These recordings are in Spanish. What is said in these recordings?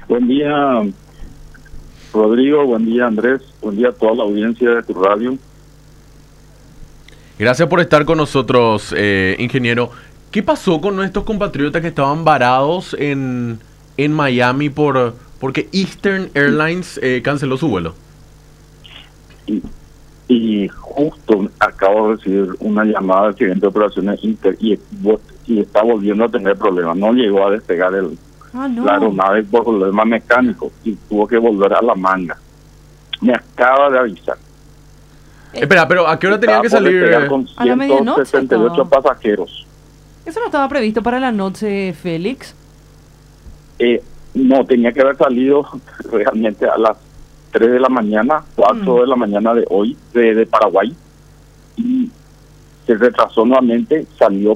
Buen día, Rodrigo. Buen día, Andrés. Buen día a toda la audiencia de tu radio. Gracias por estar con nosotros, ingeniero. ¿Qué pasó con nuestros compatriotas que estaban varados en Miami porque Eastern Airlines canceló su vuelo? Y, y justo acabo de recibir una llamada del gerente de operaciones Inter y está volviendo a tener problemas. No llegó a despegar la aeronave por problemas mecánicos y tuvo que volver a La Manga. Me acaba de avisar. Espera, pero ¿a qué hora tenían que salir? Con A la medianoche. 168 pasajeros. ¿Eso no estaba previsto para la noche, Félix? No, tenía que haber salido realmente a las 3 de la mañana, 4 de la mañana de hoy, de Paraguay. Y se retrasó nuevamente,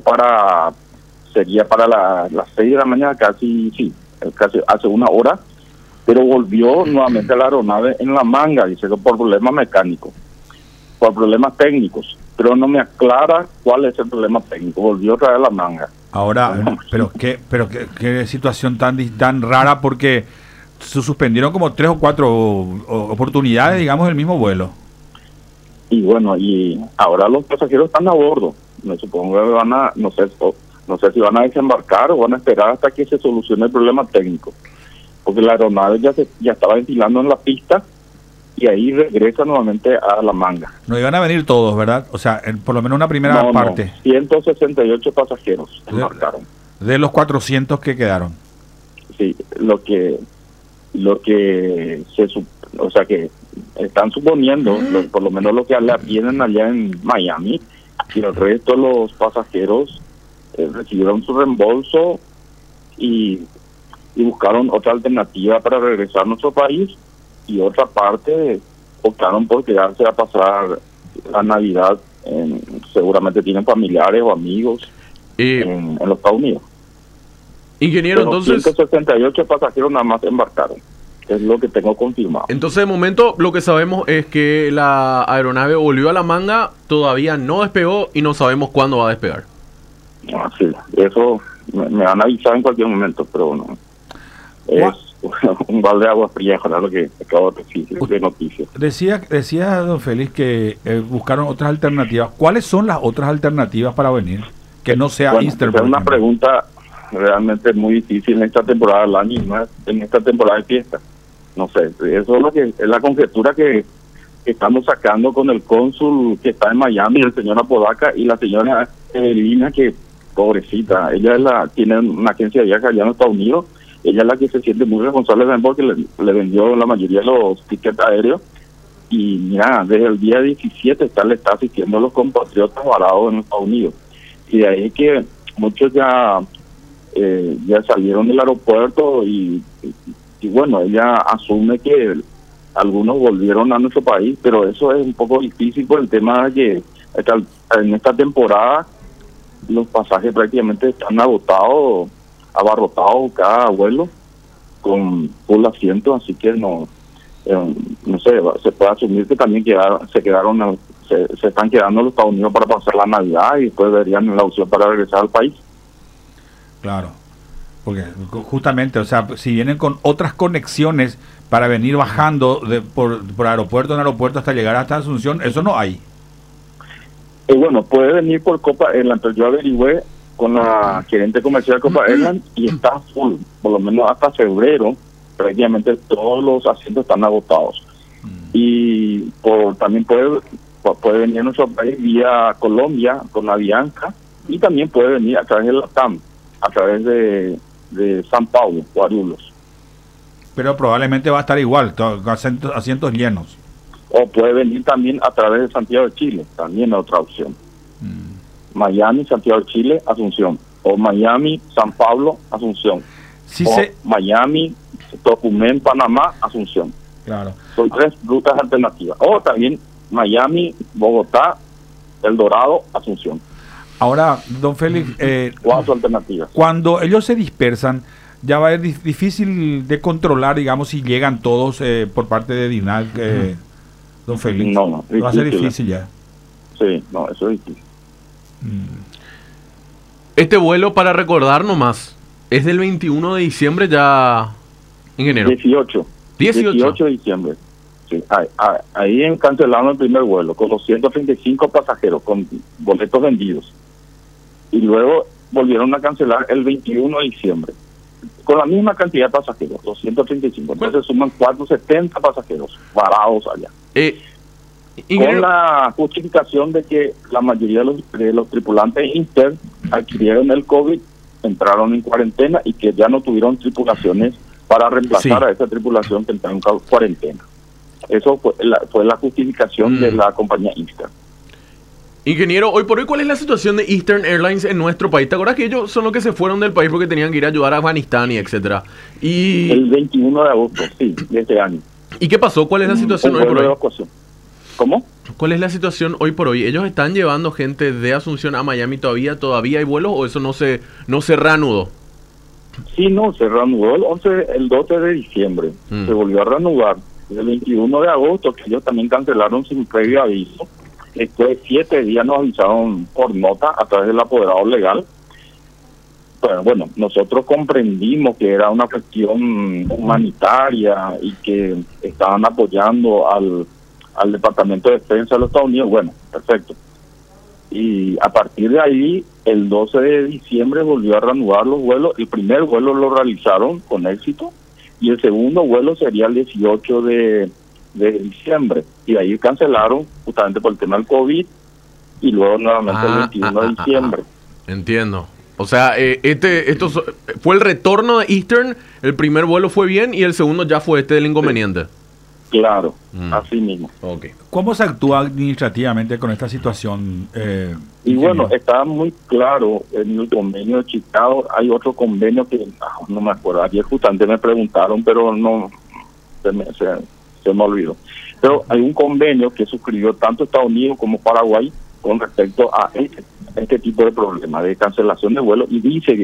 sería para las 6 de la mañana, casi hace una hora, pero volvió nuevamente a la aeronave en La Manga, dice que por problemas mecánicos, por problemas técnicos, pero no me aclara cuál es el problema técnico, volvió otra vez a La Manga. Ahora, pero qué situación tan rara, porque se suspendieron como 3 o 4 oportunidades, digamos, del mismo vuelo. Y bueno, y ahora los pasajeros están a bordo. Me supongo que no sé si van a desembarcar o van a esperar hasta que se solucione el problema técnico. Porque la aeronave ya estaba ventilando en la pista y ahí regresa nuevamente a La Manga. No iban a venir todos, ¿verdad? O sea, por lo menos una primera parte. No, 168 pasajeros embarcaron. De los 400 que quedaron. Sí, o sea que están suponiendo, por lo menos lo que vienen allá en Miami, y el resto de los pasajeros recibieron su reembolso y buscaron otra alternativa para regresar a nuestro país, y otra parte optaron por quedarse a pasar la Navidad. Seguramente tienen familiares o amigos en los Estados Unidos. Ingeniero, pero entonces 168 pasajeros nada más embarcaron, es lo que tengo confirmado. Entonces, de momento, lo que sabemos es que la aeronave volvió a La Manga, todavía no despegó y no sabemos cuándo va a despegar. Sí, eso me van a avisar en cualquier momento, pero no. Es un balde de agua fría, ¿verdad? Lo que acabo de decir de noticias. Decía don Félix que buscaron otras alternativas. ¿Cuáles son las otras alternativas para venir? Que no sea Easter. Es una pregunta realmente muy difícil en esta temporada del año, ¿no? En esta temporada de fiesta. No sé, eso es lo que es la conjetura que estamos sacando con el cónsul que está en Miami, el señor Apodaca, y la señora Evelina, que pobrecita, ella tiene una agencia de viajes allá en Estados Unidos. Ella es la que se siente muy responsable también porque le vendió la mayoría de los tickets aéreos, y mira, desde el día 17 le está asistiendo a los compatriotas varados en Estados Unidos, y de ahí que muchos ya salieron del aeropuerto y bueno, ella asume que algunos volvieron a nuestro país, pero eso es un poco difícil por el tema de que en esta temporada los pasajes prácticamente están abarrotados cada vuelo con full asiento, así que no sé, se puede asumir que también se están quedando en los Estados Unidos para pasar la Navidad y después verían la opción para regresar al país. Claro, porque justamente, o sea, si vienen con otras conexiones para venir bajando por aeropuerto en aeropuerto hasta llegar hasta Asunción, eso no hay. Bueno, puede venir por Copa Airlines, pero yo averigüé con la gerente comercial de Copa Airlines y está full, por lo menos hasta febrero, prácticamente todos los asientos están agotados. Y también puede venir a nuestro país vía Colombia con la Avianca, y también puede venir a través de la TAM, a través de San Paulo, Guarulhos. Pero probablemente va a estar igual, asientos llenos. O puede venir también a través de Santiago de Chile, también otra opción. Miami, Santiago de Chile, Asunción. O Miami, San Pablo, Asunción. Miami, Tocumen, Panamá, Asunción. Claro. Son 3 rutas alternativas. O también Miami, Bogotá, El Dorado, Asunción. Ahora, don Félix, 4 alternativas. Cuando ellos se dispersan, ya va a ser difícil de controlar, digamos, si llegan todos por parte de DINAC, don Félix. No, va a ser difícil ya. Sí, no, eso es difícil. Este vuelo, para recordar nomás, es del 21 de diciembre, ya ingeniero? 18. 18 de diciembre. Sí, ahí cancelaron el primer vuelo con 235 pasajeros, con boletos vendidos. Y luego volvieron a cancelar el 21 de diciembre, con la misma cantidad de pasajeros, 235. Entonces suman 470 pasajeros varados allá. Con la justificación de que la mayoría de los tripulantes inter adquirieron el COVID, entraron en cuarentena y que ya no tuvieron tripulaciones para reemplazar a esa tripulación que entró en cuarentena. Eso fue la justificación de la compañía Inter. Ingeniero, hoy por hoy, ¿cuál es la situación de Eastern Airlines en nuestro país? ¿Te acuerdas que ellos son los que se fueron del país porque tenían que ir a ayudar a Afganistán y etcétera? El 21 de agosto, sí, de este año. ¿Y qué pasó? ¿Cuál es la situación hoy por hoy? ¿Cómo? ¿Cuál es la situación hoy por hoy? ¿Ellos están llevando gente de Asunción a Miami todavía hay vuelos o eso no se reanudó? Sí, no, se reanudó el 12 de diciembre. Se volvió a reanudar. El 21 de agosto, que ellos también cancelaron sin previo aviso. Después de 7 días nos avisaron por nota a través del apoderado legal. Pero bueno, nosotros comprendimos que era una cuestión humanitaria y que estaban apoyando al Departamento de Defensa de los Estados Unidos. Bueno, perfecto. Y a partir de ahí, el 12 de diciembre volvió a reanudar los vuelos. El primer vuelo lo realizaron con éxito y el segundo vuelo sería el 18 de diciembre. Y ahí cancelaron justamente por el tema del COVID y luego nuevamente el 21 de diciembre. Entiendo. O sea, esto fue el retorno de Eastern, el primer vuelo fue bien y el segundo ya fue del inconveniente. Claro, así mismo. Okay. ¿Cómo se actúa administrativamente con esta situación? Y bueno, está muy claro en el convenio de Chicago. Hay otro convenio que no me acuerdo. Ayer justamente me preguntaron, pero no se me olvidó. Pero hay un convenio que suscribió tanto Estados Unidos como Paraguay con respecto a este tipo de problemas de cancelación de vuelos y dice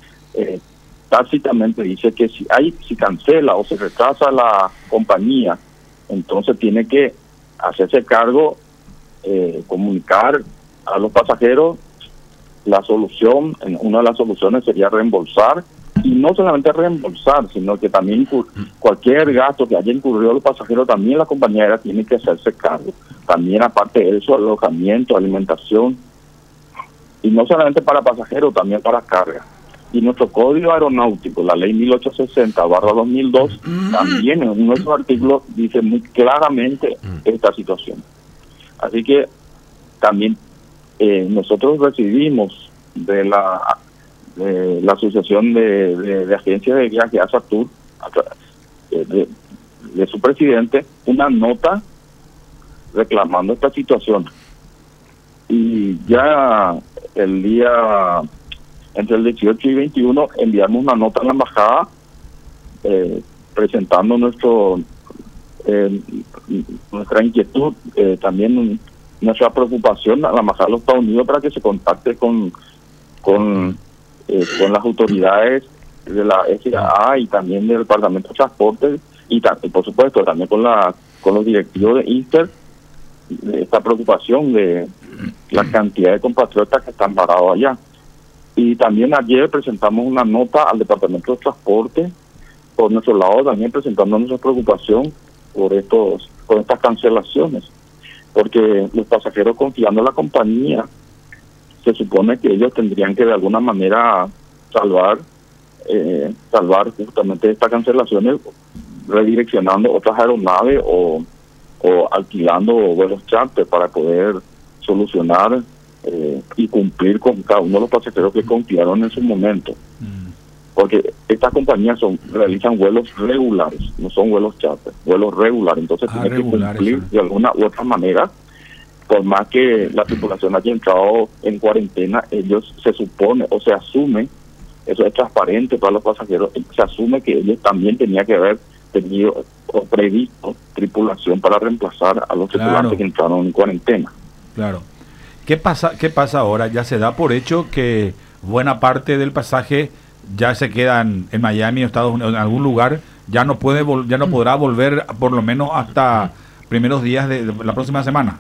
tácitamente dice que si cancela o se retrasa la compañía, entonces tiene que hacerse cargo, comunicar a los pasajeros la solución. Una de las soluciones sería reembolsar, y no solamente reembolsar, sino que también cualquier gasto que haya incurrido los pasajeros, también la compañía aérea tiene que hacerse cargo. También aparte de eso, alojamiento, alimentación, y no solamente para pasajeros, también para carga. Y nuestro código aeronáutico, la ley 1860/2002, también en uno de sus artículos dice muy claramente esta situación. Así que también nosotros recibimos de la Asociación de Agencias de Viaje, ASATUR, de su presidente, una nota reclamando esta situación. Y ya el día entre el 18 y 21 enviamos una nota a la embajada presentando nuestra inquietud, también nuestra preocupación a la embajada de los Estados Unidos para que se contacte con las autoridades de la FAA y también del Departamento de Transporte y por supuesto también con los directivos de Inter, de esta preocupación de la cantidad de compatriotas que están varados allá. Y también ayer presentamos una nota al Departamento de Transporte, por nuestro lado también presentando nuestra preocupación por estas cancelaciones, porque los pasajeros, confiando en la compañía, se supone que ellos tendrían que de alguna manera salvar justamente estas cancelaciones, redireccionando otras aeronaves o alquilando vuelos charter para poder solucionar y cumplir con cada uno de los pasajeros que confiaron en su momento. Porque estas compañías realizan vuelos regulares, no son vuelos charter, vuelos regulares. Entonces tienen que cumplir de alguna u otra manera, por más que la tripulación haya entrado en cuarentena, ellos se supone o se asume, eso es transparente para los pasajeros, se asume que ellos también tenían que haber tenido o previsto tripulación para reemplazar a los tripulantes que entraron en cuarentena. Claro. ¿Qué pasa ahora? Ya se da por hecho que buena parte del pasaje ya se queda en Miami o Estados Unidos, en algún lugar, ya no podrá volver por lo menos hasta primeros días de la próxima semana.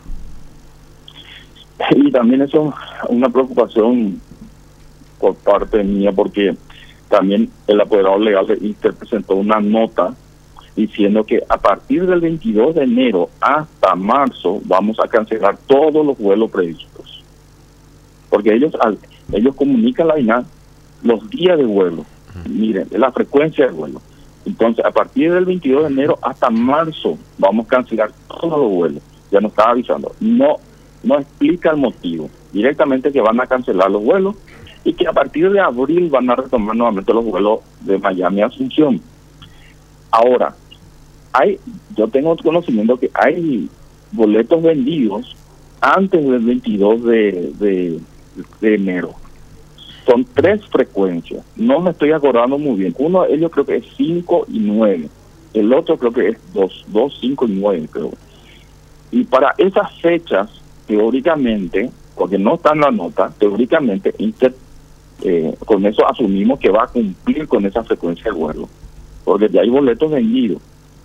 Y también eso es una preocupación por parte mía, porque también el apoderado legal de Easter presentó una nota diciendo que a partir del 22 de enero hasta marzo vamos a cancelar todos los vuelos previstos. Porque ellos comunican a la INAC los días de vuelo, miren, la frecuencia de vuelo. Entonces, a partir del 22 de enero hasta marzo vamos a cancelar todos los vuelos. Ya nos estaba avisando. No explica el motivo. Directamente que van a cancelar los vuelos y que a partir de abril van a retomar nuevamente los vuelos de Miami a Asunción. Ahora, yo tengo conocimiento que hay boletos vendidos antes del 22 de enero. Son 3 frecuencias. No me estoy acordando muy bien. Uno de ellos creo que es 5 y 9. El otro creo que es 2, 5 y 9, creo. Y para esas fechas, teóricamente, porque no está en la nota, teóricamente, con eso asumimos que va a cumplir con esa frecuencia de vuelo. Porque ya hay boletos vendidos.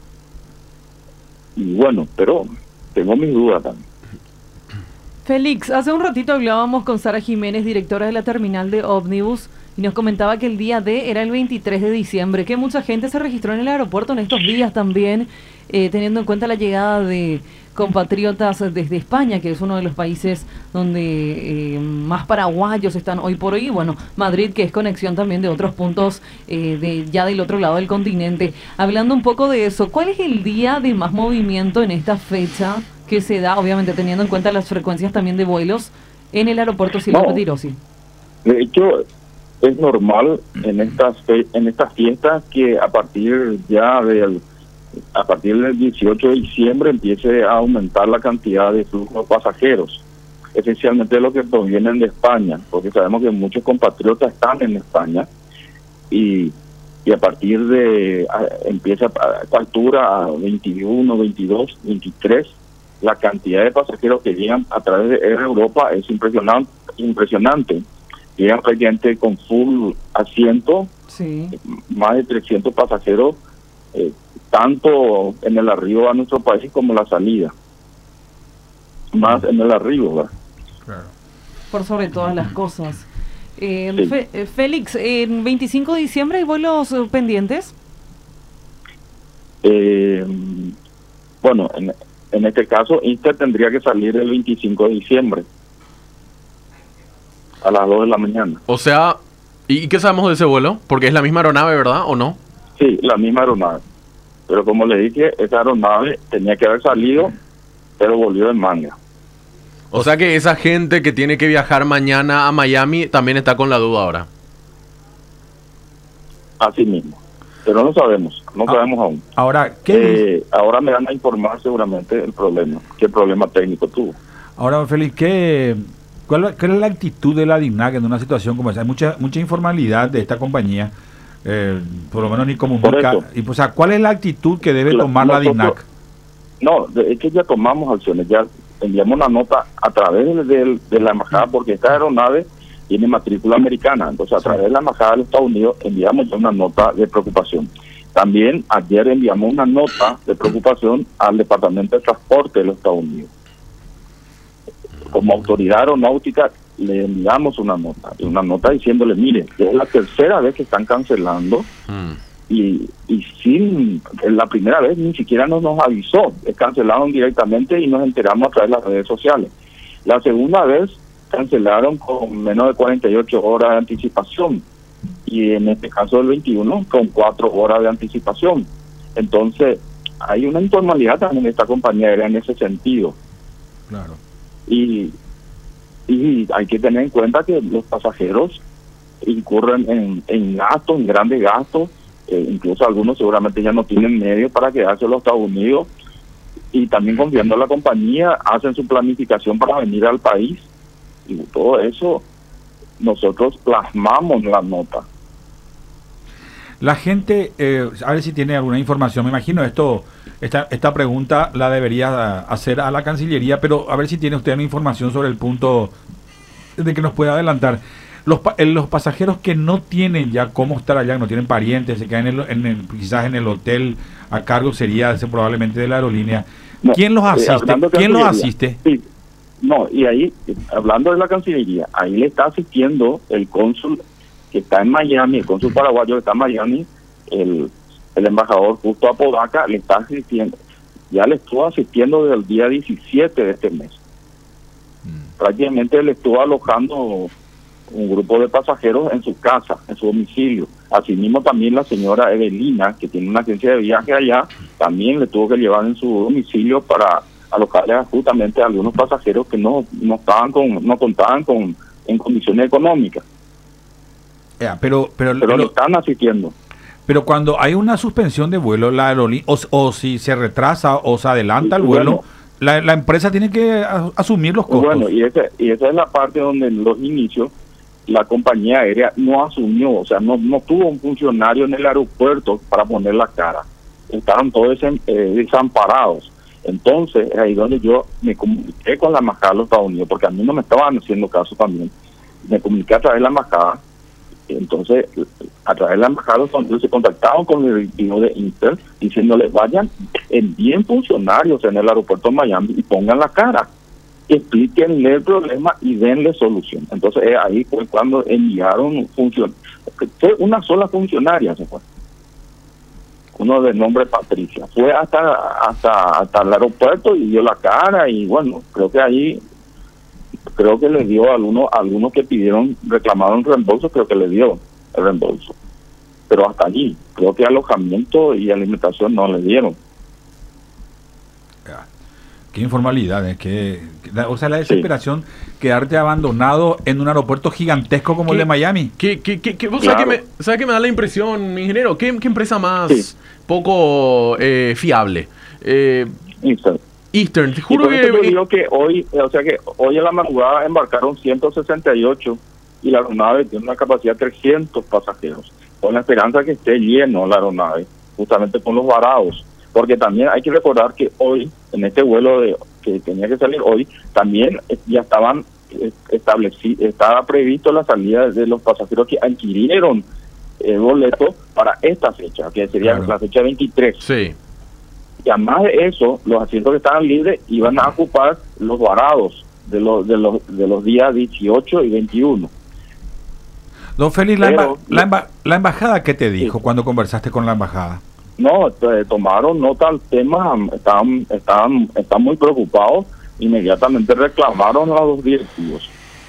Y bueno, pero tengo mis dudas también. Félix, hace un ratito hablábamos con Sara Jiménez, directora de la terminal de ómnibus, y nos comentaba que el día D era el 23 de diciembre, que mucha gente se registró en el aeropuerto en estos días también, teniendo en cuenta la llegada de compatriotas desde España, que es uno de los países donde más paraguayos están hoy por hoy, y bueno, Madrid, que es conexión también de otros puntos ya del otro lado del continente. Hablando un poco de eso, ¿cuál es el día de más movimiento en esta fecha que se da, obviamente teniendo en cuenta las frecuencias también de vuelos en el aeropuerto Silvio Pettirossi? De hecho, es normal en estas fiestas que a partir del 18 de diciembre empiece a aumentar la cantidad de flujo de pasajeros, esencialmente los que provienen de España, porque sabemos que muchos compatriotas están en España y a partir de empieza a esta altura a 21, 22, 23, la cantidad de pasajeros que llegan a través de Air Europa es impresionante. Llegan prácticamente con full asiento, sí. Más de 300 pasajeros, tanto en el arribo a nuestro país como la salida. Más en el arribo, ¿verdad? Claro. Por sobre todas las cosas. Sí. Félix, ¿en 25 de diciembre hay vuelos pendientes? Bueno, en este caso, Inter tendría que salir el 25 de diciembre a las 2 de la mañana. O sea, ¿y qué sabemos de ese vuelo? Porque es la misma aeronave, ¿verdad? ¿O no? Sí, la misma aeronave. Pero como le dije, esa aeronave tenía que haber salido, pero volvió en manga. O sea que esa gente que tiene que viajar mañana a Miami también está con la duda ahora. Así mismo. Pero no sabemos aún. Ahora, ahora me van a informar seguramente el problema, qué problema técnico tuvo. Ahora, Félix, ¿cuál es la actitud de la DINAC en una situación como esa? Hay mucha informalidad de esta compañía, por lo menos ni comunica. Y, o sea, ¿cuál es la actitud que debe tomar la DINAC? No, es que ya tomamos acciones, ya enviamos una nota a través de la embajada, porque esta aeronave tiene matrícula americana, entonces a través de la embajada de los Estados Unidos enviamos ya una nota de preocupación. También ayer enviamos una nota de preocupación al Departamento de Transporte de los Estados Unidos. Como autoridad aeronáutica le enviamos una nota diciéndole, mire, es la tercera vez que están cancelando y sin la primera vez ni siquiera nos avisó, cancelaron directamente y nos enteramos a través de las redes sociales. La segunda vez cancelaron con menos de 48 horas de anticipación y en este caso del 21 con 4 horas de anticipación. Entonces hay una informalidad también en esta compañía aérea en ese sentido. Claro. Y hay que tener en cuenta que los pasajeros incurren en gastos, en grandes gastos, incluso algunos seguramente ya no tienen medios para quedarse en los Estados Unidos y también confiando en la compañía hacen su planificación para venir al país. Y todo eso nosotros plasmamos en la nota. La gente, a ver si tiene alguna información, me imagino esta pregunta la debería hacer a la Cancillería, pero a ver si tiene usted una información sobre el punto de que nos pueda adelantar. Los pasajeros que no tienen ya cómo estar allá, no tienen parientes, se quedan quizás en el hotel a cargo sería probablemente de la aerolínea. No, ¿Quién los asiste? ¿Quién los asiste? Sí. No, y ahí, hablando de la Cancillería, ahí le está asistiendo el cónsul que está en Miami, el cónsul paraguayo que está en Miami, el embajador Justo Apodaca, le está asistiendo, ya le estuvo asistiendo desde el día 17 de este mes. Prácticamente le estuvo alojando un grupo de pasajeros en su casa, en su domicilio. Asimismo también la señora Evelina, que tiene una agencia de viaje allá, también le tuvo que llevar en su domicilio para alojarle justamente a algunos pasajeros que no contaban en condiciones económicas. Pero le están asistiendo. Pero cuando hay una suspensión de vuelo, la aerolínea, o si se retrasa o se adelanta el vuelo, la empresa tiene que asumir los costos. Bueno, y esa es la parte donde en los inicios la compañía aérea no asumió, o sea, no tuvo un funcionario en el aeropuerto para poner la cara. Estaban todos desamparados. Entonces, es ahí donde yo me comuniqué con la embajada de los Estados Unidos, porque a mí no me estaban haciendo caso también. Me comuniqué a través de la embajada. Entonces, a través de la embajada de los Estados Unidos se contactaron con el directivo de Inter, diciéndole, vayan, envíen funcionarios en el aeropuerto de Miami y pongan la cara. Explíquenle el problema y denle solución. Entonces, ahí fue cuando enviaron funcionarios. Fue una sola funcionaria, se fue. Uno de nombre Patricia. Fue hasta el aeropuerto y dio la cara y bueno, creo que le dio a algunos que reclamaron reembolso, creo que le dio el reembolso. Pero hasta allí, creo que alojamiento y alimentación no le dieron. Qué informalidad, o sea, la desesperación, quedarte abandonado en un aeropuerto gigantesco como el de Miami. ¿Vos sabés que me da la impresión, mi ingeniero? ¿Qué empresa más poco fiable? Eastern, te juro que... Te digo que hoy en la madrugada embarcaron 168 y la aeronave tiene una capacidad de 300 pasajeros, con la esperanza que esté lleno la aeronave, justamente con los varados. Porque también hay que recordar que hoy, en este vuelo que tenía que salir hoy, también ya estaba previsto la salida de los pasajeros que adquirieron el boleto para esta fecha, que sería la fecha 23. Sí. Y además de eso, los asientos que estaban libres iban a ocupar los varados de los días 18 y 21. Don Félix, la embajada, ¿qué te dijo cuando conversaste con la embajada? No, tomaron nota al tema, están muy preocupados, inmediatamente reclamaron a los directivos.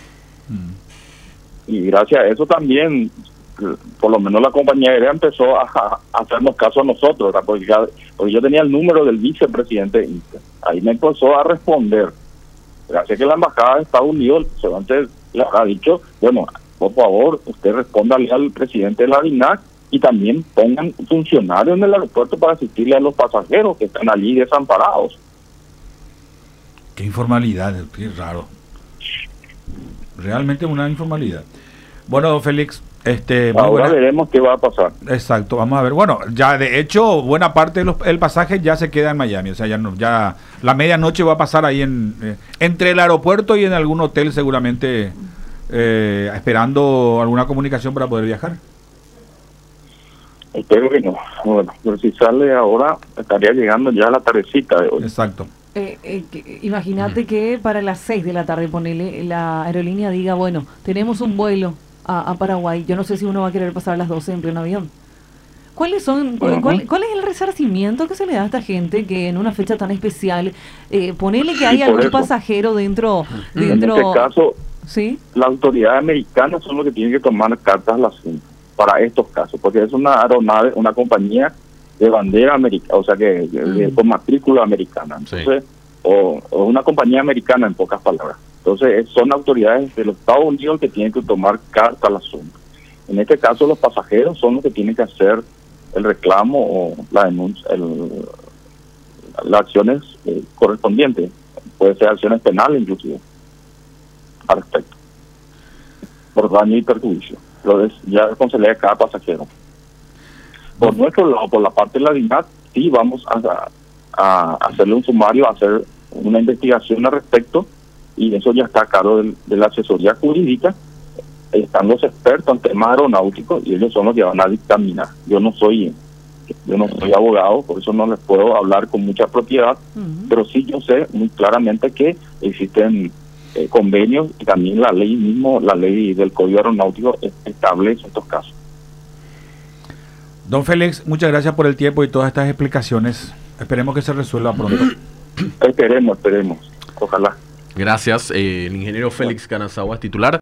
Y gracias a eso también, por lo menos la compañía aérea empezó a hacernos caso a nosotros, porque yo tenía el número del vicepresidente de Inter. Ahí me empezó a responder. Gracias a que la embajada de Estados Unidos antes le ha dicho, bueno, por favor, usted respóndale al presidente de la DINAC y también pongan funcionarios en el aeropuerto para asistirle a los pasajeros que están allí desamparados. Qué informalidad, qué raro. Realmente una informalidad. Bueno, don Félix, ahora veremos qué va a pasar. Exacto, vamos a ver. Bueno, ya de hecho, buena parte del pasaje ya se queda en Miami. O sea, ya la medianoche va a pasar ahí entre el aeropuerto y en algún hotel seguramente, esperando alguna comunicación para poder viajar. Espero que no. Bueno, pero si sale ahora, estaría llegando ya a la tardecita de hoy. Exacto. Imagínate que para las 6 de la tarde, ponele, la aerolínea diga, bueno, tenemos un vuelo a Paraguay. Yo no sé si uno va a querer pasar a las 12 en pleno avión. ¿Cuál es el resarcimiento que se le da a esta gente que en una fecha tan especial, ponele que hay algún pasajero dentro... En este caso, ¿sí? Las autoridades americanas son los que tienen que tomar cartas al asunto para estos casos, porque es una aeronave, una compañía de bandera americana, o sea que con matrícula americana, entonces, o una compañía americana en pocas palabras. Entonces son autoridades de los Estados Unidos que tienen que tomar carta al asunto. En este caso los pasajeros son los que tienen que hacer el reclamo o la denuncia, las acciones correspondientes, puede ser acciones penales inclusive al respecto, por daño y perjuicio. Entonces, ya responsabilidad de cada pasajero. Por nuestro lado, por la parte de la DINAC, sí vamos a hacerle un sumario, a hacer una investigación al respecto, y eso ya está a cargo de la asesoría jurídica. Están los expertos en temas aeronáuticos y ellos son los que van a dictaminar. Yo no soy abogado, por eso no les puedo hablar con mucha propiedad, pero sí yo sé muy claramente que existen convenios, y también la ley mismo, la ley del Código Aeronáutico establece estos casos. Don Félix, muchas gracias por el tiempo y todas estas explicaciones. Esperemos que se resuelva pronto. Esperemos, ojalá. Gracias, el ingeniero Félix Kanazawa, titular